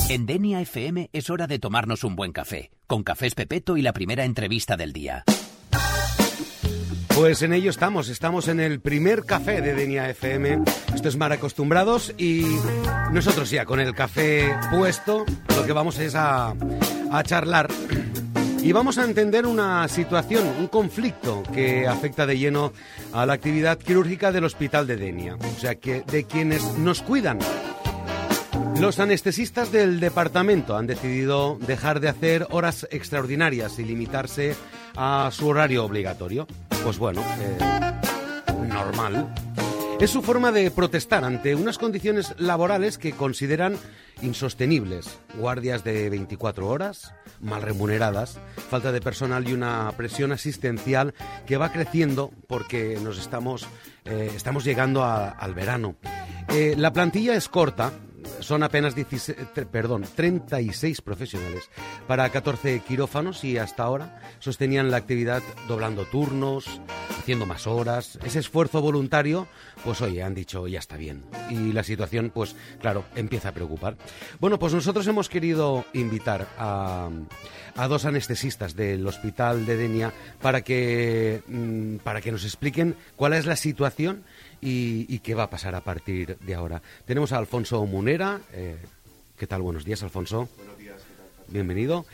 En Denia FM es hora de tomarnos un buen café, con Cafés Pepetto y la primera entrevista del día. Pues en ello estamos en el primer café de Denia FM. Esto es Mar Acostumbrados y nosotros ya con el café puesto lo que vamos es a charlar y vamos a entender una situación, un conflicto que afecta de lleno a la actividad quirúrgica del Hospital de Denia, o sea, que de quienes nos cuidan. Los anestesistas del departamento han decidido dejar de hacer horas extraordinarias y limitarse a su horario obligatorio. Pues bueno, normal. Es su forma de protestar ante unas condiciones laborales que consideran insostenibles. Guardias de 24 horas, mal remuneradas, falta de personal y una presión asistencial que va creciendo porque nos estamos llegando al verano. La plantilla es corta. Son apenas 36 profesionales para 14 quirófanos y hasta ahora sostenían la actividad doblando turnos, haciendo más horas. Ese esfuerzo voluntario, pues oye, han dicho ya está bien. Y la situación, pues claro, empieza a preocupar. Bueno, pues nosotros hemos querido invitar a dos anestesistas del Hospital de Denia para que nos expliquen cuál es la situación y qué va a pasar a partir de ahora. Tenemos a Alfonso Munera. ¿Qué tal? Buenos días, Alfonso. Buenos días, ¿qué tal? Bienvenido.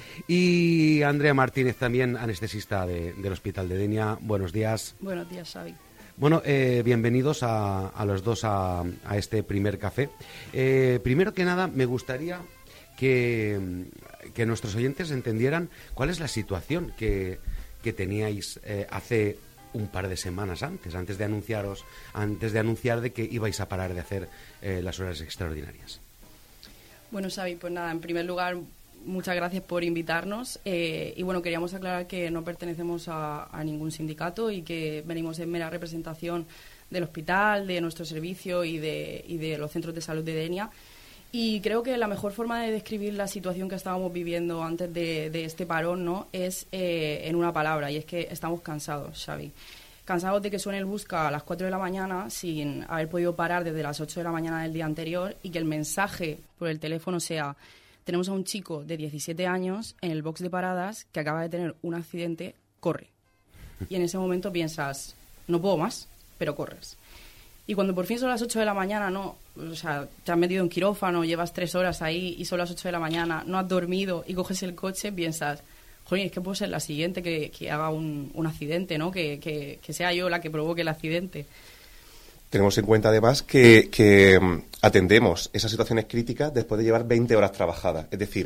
Y Andrea Martínez, también anestesista del Hospital de Denia. Buenos días. Buenos días, Xavi. Bueno, bienvenidos a los dos a este primer café. Primero que nada, me gustaría que nuestros oyentes entendieran cuál es la situación que teníais hace un par de semanas antes de anunciar de que ibais a parar de hacer las horas extraordinarias. Bueno, Xavi, pues nada, en primer lugar, muchas gracias por invitarnos. Y bueno, queríamos aclarar que no pertenecemos a ningún sindicato y que venimos en mera representación del hospital, de nuestro servicio y de los centros de salud de Denia. Y creo que la mejor forma de describir la situación que estábamos viviendo antes de este parón, ¿no?, es en una palabra, y es que estamos cansados, Xavi. Cansados de que suene el Busca a las 4 de la mañana sin haber podido parar desde las 8 de la mañana del día anterior y que el mensaje por el teléfono sea: tenemos a un chico de 17 años en el box de paradas que acaba de tener un accidente, corre. Y en ese momento piensas, no puedo más, pero corres. Y cuando por fin son las 8 de la mañana, no, o sea, te has metido en quirófano, llevas 3 horas ahí y son las 8 de la mañana, no has dormido y coges el coche, piensas, joder, es que puedo ser la siguiente que haga un accidente, ¿no? Que sea yo la que provoque el accidente. Tenemos en cuenta además que atendemos esas situaciones críticas después de llevar 20 horas trabajadas. Es decir,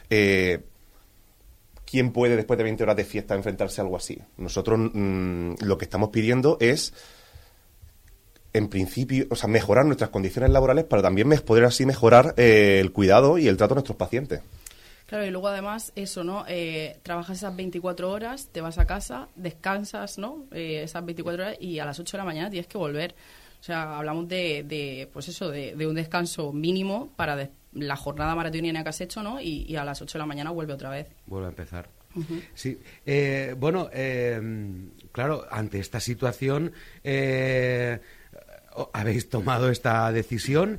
¿quién puede después de 20 horas de fiesta enfrentarse a algo así? Nosotros lo que estamos pidiendo es, en principio, o sea, mejorar nuestras condiciones laborales para también poder así mejorar el cuidado y el trato de nuestros pacientes. Claro, y luego además eso, ¿no? Trabajas esas 24 horas, te vas a casa, descansas, ¿no? Esas 24 horas y a las 8 de la mañana tienes que volver. O sea, hablamos de un descanso mínimo para la jornada maratoniana que has hecho, ¿no? Y a las 8 de la mañana vuelve otra vez. Vuelve a empezar. Uh-huh. Sí. Claro, ante esta situación habéis tomado esta decisión.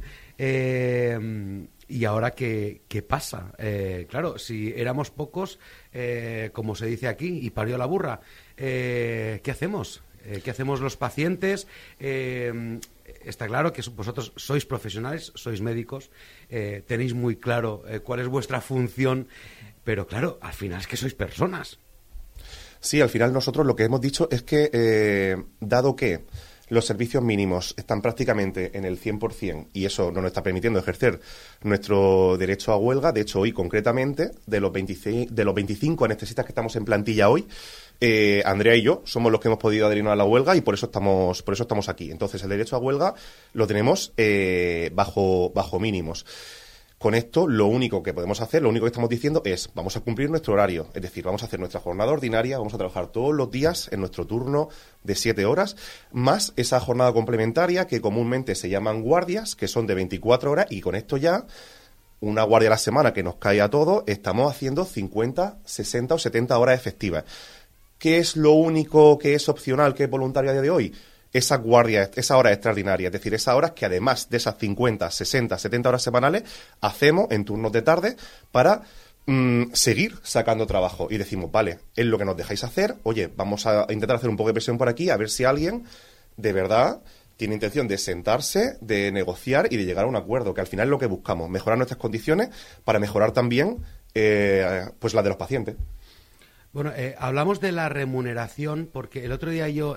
¿Y ahora qué pasa? Claro, si éramos pocos, como se dice aquí, y parió la burra, ¿qué hacemos? ¿Qué hacemos los pacientes? Está claro que vosotros sois profesionales, sois médicos, tenéis muy claro cuál es vuestra función, pero claro, al final es que sois personas. Sí, al final nosotros lo que hemos dicho es que, dado que los servicios mínimos están prácticamente en el 100% y eso no nos está permitiendo ejercer nuestro derecho a huelga. De hecho, hoy concretamente, de los 25 anestesistas que estamos en plantilla hoy, Andrea y yo somos los que hemos podido adherirnos a la huelga y por eso estamos aquí. Entonces, el derecho a huelga lo tenemos bajo mínimos. Con esto, lo único que podemos hacer, lo único que estamos diciendo es, vamos a cumplir nuestro horario, es decir, vamos a hacer nuestra jornada ordinaria, vamos a trabajar todos los días en nuestro turno de 7 horas, más esa jornada complementaria que comúnmente se llaman guardias, que son de 24 horas, y con esto ya, una guardia a la semana que nos cae a todos, estamos haciendo 50, 60 o 70 horas efectivas. ¿Qué es lo único que es opcional, que es voluntario a día de hoy? esa guardia, esa hora extraordinaria, es decir, esas horas que además de esas 50, 60, 70 horas semanales, hacemos en turnos de tarde para seguir sacando trabajo. Y decimos, vale, es lo que nos dejáis hacer, oye, vamos a intentar hacer un poco de presión por aquí, a ver si alguien de verdad tiene intención de sentarse, de negociar y de llegar a un acuerdo, que al final es lo que buscamos, mejorar nuestras condiciones para mejorar también pues la de los pacientes. Bueno, hablamos de la remuneración porque el otro día yo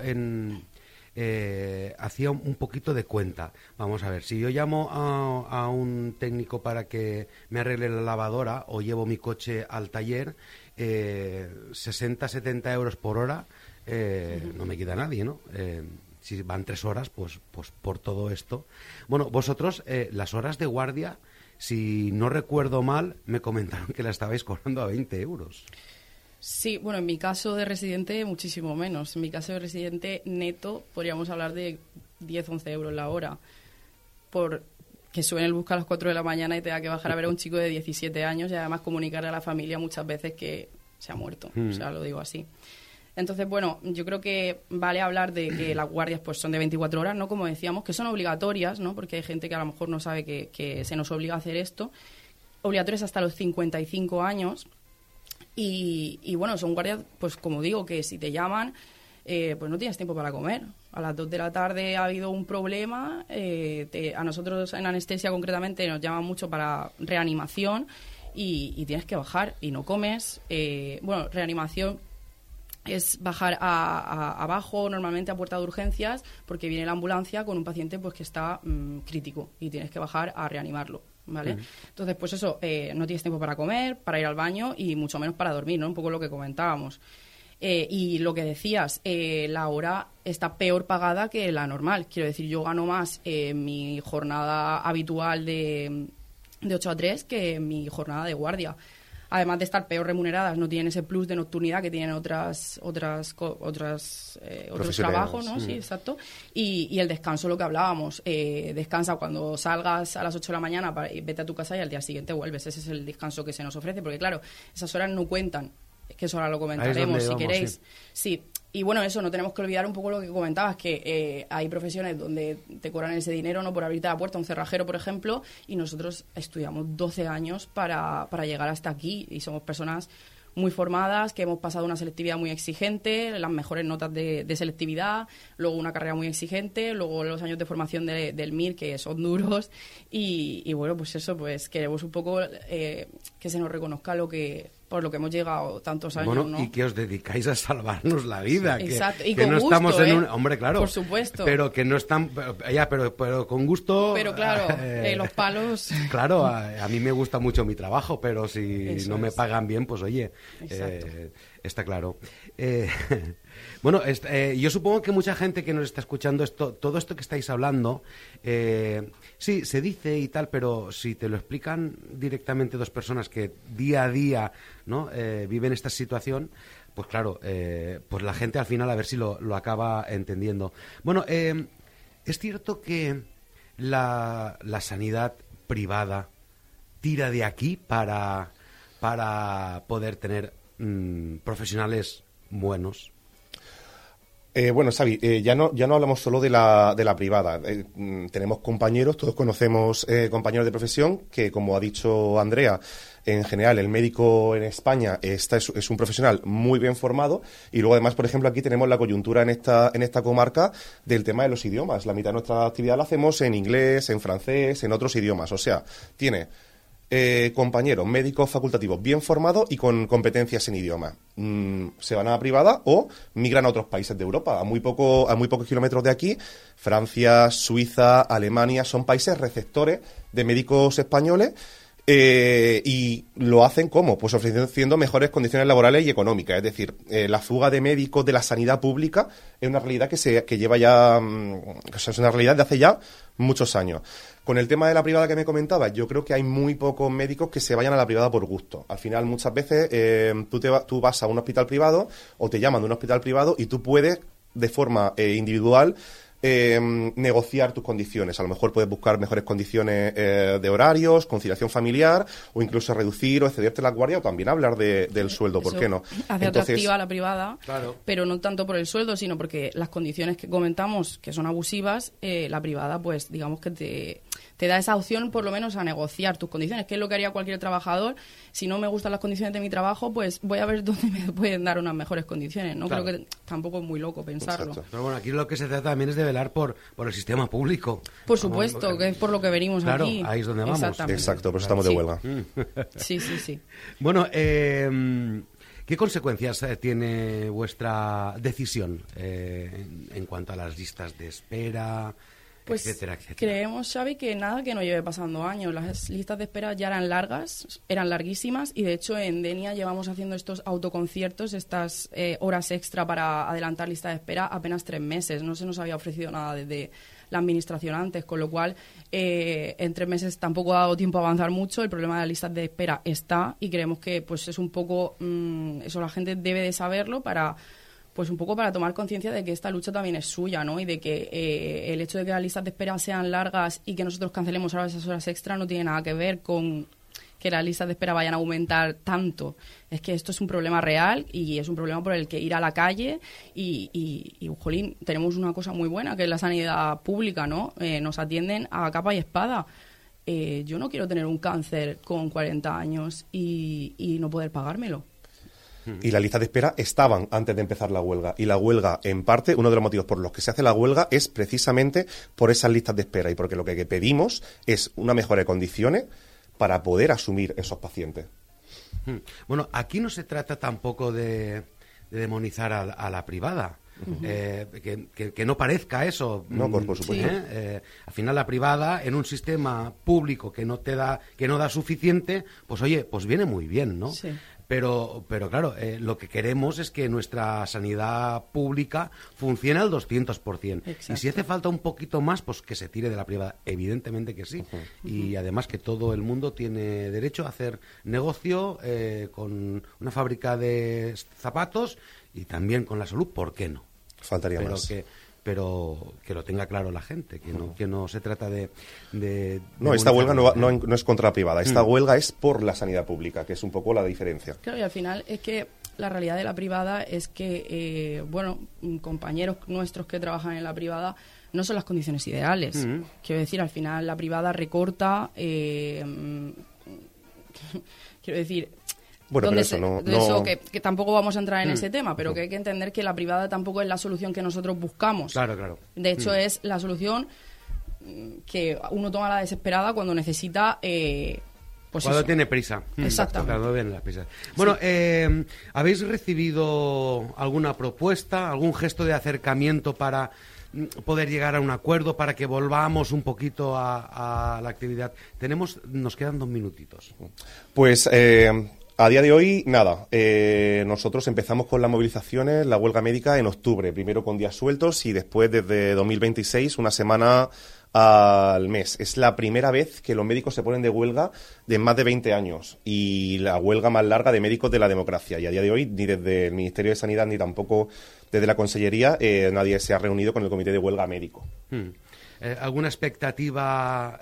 hacía un poquito de cuenta. Vamos a ver, si yo llamo a un técnico para que me arregle la lavadora o llevo mi coche al taller, 60, 70 euros por hora no me quita nadie, ¿no? Si van 3 horas, pues por todo esto. Bueno, vosotros, las horas de guardia, si no recuerdo mal, me comentaron que la estabais cobrando a 20 euros. Sí, bueno, en mi caso de residente muchísimo menos. En mi caso de residente neto podríamos hablar de 10, 11 euros la hora. Por que suene el bus a las 4 de la mañana y tenga que bajar a ver a un chico de 17 años y además comunicar a la familia muchas veces que se ha muerto. O sea, lo digo así. Entonces, bueno, yo creo que vale hablar de que las guardias pues son de 24 horas, ¿no? Como decíamos, que son obligatorias, ¿no? Porque hay gente que a lo mejor no sabe que se nos obliga a hacer esto. Obligatorias hasta los 55 años. Y bueno, son guardias, pues como digo, que si te llaman, pues no tienes tiempo para comer. A las 2 de la tarde ha habido un problema. A nosotros en anestesia concretamente nos llaman mucho para reanimación y tienes que bajar y no comes. Bueno, reanimación es bajar abajo, normalmente a puerta de urgencias, porque viene la ambulancia con un paciente pues que está crítico y tienes que bajar a reanimarlo, ¿vale? Entonces, pues eso, no tienes tiempo para comer, para ir al baño y mucho menos para dormir, ¿no? Un poco lo que comentábamos. Y lo que decías, la hora está peor pagada que la normal. Quiero decir, yo gano más mi jornada habitual de 8 a 3 que mi jornada de guardia. Además de estar peor remuneradas, no tienen ese plus de nocturnidad que tienen otros trabajos, ¿no? Sí, exacto. Y el descanso, lo que hablábamos, descansa cuando salgas a las 8 de la mañana, vete a tu casa y al día siguiente vuelves. Ese es el descanso que se nos ofrece, porque claro, esas horas no cuentan, que eso ahora lo comentaremos si queréis. Sí. Y bueno, eso, no tenemos que olvidar un poco lo que comentabas, que hay profesiones donde te cobran ese dinero, ¿no? Por abrirte la puerta, un cerrajero, por ejemplo, y nosotros estudiamos 12 años para llegar hasta aquí y somos personas muy formadas, que hemos pasado una selectividad muy exigente, las mejores notas de selectividad, luego una carrera muy exigente, luego los años de formación del MIR, que son duros, y bueno, pues eso, pues queremos un poco que se nos reconozca por lo que hemos llegado tantos años, bueno, ¿no? Y que os dedicáis a salvarnos la vida. Sí, exacto, y que con no gusto, estamos en un... Hombre, claro. Por supuesto. Pero que no están... pero con gusto... Pero claro, los palos... Claro, a mí me gusta mucho mi trabajo, pero si eso no me pagan bien, pues oye, está claro. Bueno, yo supongo que mucha gente que nos está escuchando todo esto que estáis hablando, sí, se dice y tal, pero si te lo explican directamente dos personas que día a día, ¿no? Viven esta situación, pues claro, pues la gente al final a ver si lo acaba entendiendo. Bueno, es cierto que la sanidad privada tira de aquí para poder tener profesionales buenos. Bueno, Xavi, ya no hablamos solo de la privada. Tenemos compañeros, todos conocemos compañeros de profesión que, como ha dicho Andrea, en general el médico en España es un profesional muy bien formado, y luego además, por ejemplo, aquí tenemos la coyuntura en esta comarca del tema de los idiomas. La mitad de nuestra actividad la hacemos en inglés, en francés, en otros idiomas. O sea, tiene compañeros médicos facultativos bien formados y con competencias en idioma. Se van a la privada o migran a otros países de Europa. A muy pocos kilómetros de aquí, Francia, Suiza, Alemania son países receptores de médicos españoles. Y lo hacen ¿cómo? Pues ofreciendo mejores condiciones laborales y económicas. Es decir, la fuga de médicos de la sanidad pública es una realidad que lleva ya, es una realidad de hace ya muchos años. Con el tema de la privada que me comentaba, yo creo que hay muy pocos médicos que se vayan a la privada por gusto. Al final, muchas veces tú vas a un hospital privado o te llaman de un hospital privado y tú puedes, de forma individual, negociar tus condiciones. A lo mejor puedes buscar mejores condiciones de horarios, conciliación familiar, o incluso reducir o excederte la guardia, o también hablar del sueldo, ¿por qué no? Hace atractiva la privada, claro, pero no tanto por el sueldo, sino porque las condiciones que comentamos, que son abusivas, la privada, pues digamos que te da esa opción por lo menos a negociar tus condiciones, que es lo que haría cualquier trabajador. Si no me gustan las condiciones de mi trabajo, pues voy a ver dónde me pueden dar unas mejores condiciones, ¿no? Claro. Creo que tampoco es muy loco pensarlo. Exacto. Pero bueno, aquí lo que se trata también es de velar por el sistema público. Por supuesto, que es por lo que venimos claro, aquí. Ahí es donde vamos. Exacto, por eso estamos de huelga. Sí. Bueno, ¿qué consecuencias tiene vuestra decisión en cuanto a las listas de espera, pues etcétera? Creemos, Xavi, que nada que no lleve pasando años. Las listas de espera ya eran largas, eran larguísimas, y de hecho en Denia llevamos haciendo estos autoconciertos, estas horas extra para adelantar lista de espera apenas 3 meses. No se nos había ofrecido nada desde la administración antes, con lo cual en 3 meses tampoco ha dado tiempo a avanzar mucho. El problema de las listas de espera está, y creemos que pues es un poco eso, la gente debe de saberlo para tomar conciencia de que esta lucha también es suya, ¿no? Y de que el hecho de que las listas de espera sean largas y que nosotros cancelemos ahora esas horas extra no tiene nada que ver con que las listas de espera vayan a aumentar tanto. Es que esto es un problema real y es un problema por el que ir a la calle y jolín, tenemos una cosa muy buena que es la sanidad pública, ¿no? Nos atienden a capa y espada. Yo no quiero tener un cáncer con 40 años y no poder pagármelo. Y las listas de espera estaban antes de empezar la huelga. Y la huelga, en parte, uno de los motivos por los que se hace la huelga es precisamente por esas listas de espera y porque lo que pedimos es una mejora de condiciones para poder asumir esos pacientes. Bueno, aquí no se trata tampoco de demonizar a la privada. Que no parezca eso. No, por supuesto. Al final la privada, en un sistema público que no da suficiente, pues oye, pues viene muy bien, ¿no? Sí. Pero claro, lo que queremos es que nuestra sanidad pública funcione al 200%. Exacto. Y si hace falta un poquito más, pues que se tire de la privada. Evidentemente que sí. Y además que todo el mundo tiene derecho a hacer negocio con una fábrica de zapatos y también con la salud, ¿por qué no? Faltaría más. Pero que lo tenga claro la gente, que no se trata de no, esta huelga no es contra la privada, esta huelga es por la sanidad pública, que es un poco la diferencia. Claro, y al final es que la realidad de la privada es que, compañeros nuestros que trabajan en la privada no son las condiciones ideales. Quiero decir, al final la privada recorta, quiero decir... Bueno, pero eso que tampoco vamos a entrar en ese tema, pero que hay que entender que la privada tampoco es la solución que nosotros buscamos. Claro. De hecho, es la solución que uno toma la desesperada cuando necesita... pues cuando eso. tiene prisa. Exactamente. Cuando viene la prisa. Bueno, sí. ¿Habéis recibido alguna propuesta, algún gesto de acercamiento para poder llegar a un acuerdo, para que volvamos un poquito a la actividad? Nos quedan 2 minutitos. Pues... a día de hoy, nada. Nosotros empezamos con las movilizaciones, la huelga médica en octubre, primero con días sueltos y después desde 2026 una semana al mes. Es la primera vez que los médicos se ponen de huelga de más de 20 años y la huelga más larga de médicos de la democracia. Y a día de hoy, ni desde el Ministerio de Sanidad ni tampoco desde la Consellería, nadie se ha reunido con el comité de huelga médico. ¿Alguna expectativa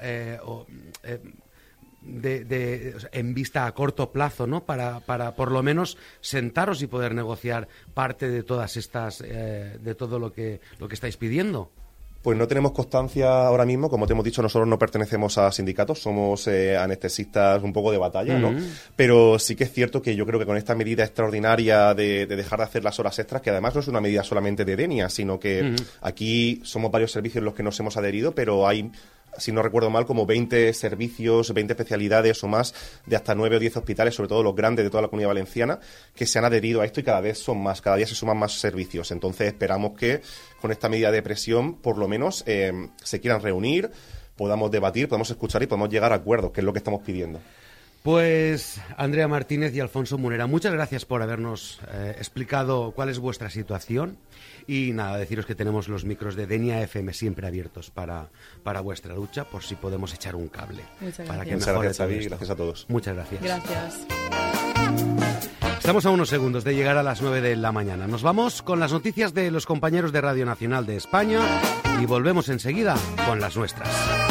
en vista a corto plazo, ¿no? Para por lo menos sentaros y poder negociar parte de todas estas de todo lo que estáis pidiendo? Pues no tenemos constancia ahora mismo, como te hemos dicho, nosotros no pertenecemos a sindicatos, somos anestesistas un poco de batalla, ¿no? Pero sí que es cierto que yo creo que con esta medida extraordinaria de dejar de hacer las horas extras, que además no es una medida solamente de Denia, sino que aquí somos varios servicios los que nos hemos adherido, pero hay, si no recuerdo mal, como 20 servicios, 20 especialidades o más de hasta 9 o 10 hospitales, sobre todo los grandes de toda la Comunidad Valenciana, que se han adherido a esto y cada vez son más, cada día se suman más servicios. Entonces esperamos que con esta medida de presión, por lo menos, se quieran reunir, podamos debatir, podamos escuchar y podamos llegar a acuerdos, que es lo que estamos pidiendo. Pues Andrea Martínez y Alfonso Munera, muchas gracias por habernos explicado cuál es vuestra situación y nada, deciros que tenemos los micros de Denia FM siempre abiertos para vuestra lucha, por si podemos echar un cable. Muchas para gracias. Que Muchas gracias, Xavi, gracias a todos. Muchas gracias. Gracias. Estamos a unos segundos de llegar a las 9 de la mañana. Nos vamos con las noticias de los compañeros de Radio Nacional de España y volvemos enseguida con las nuestras.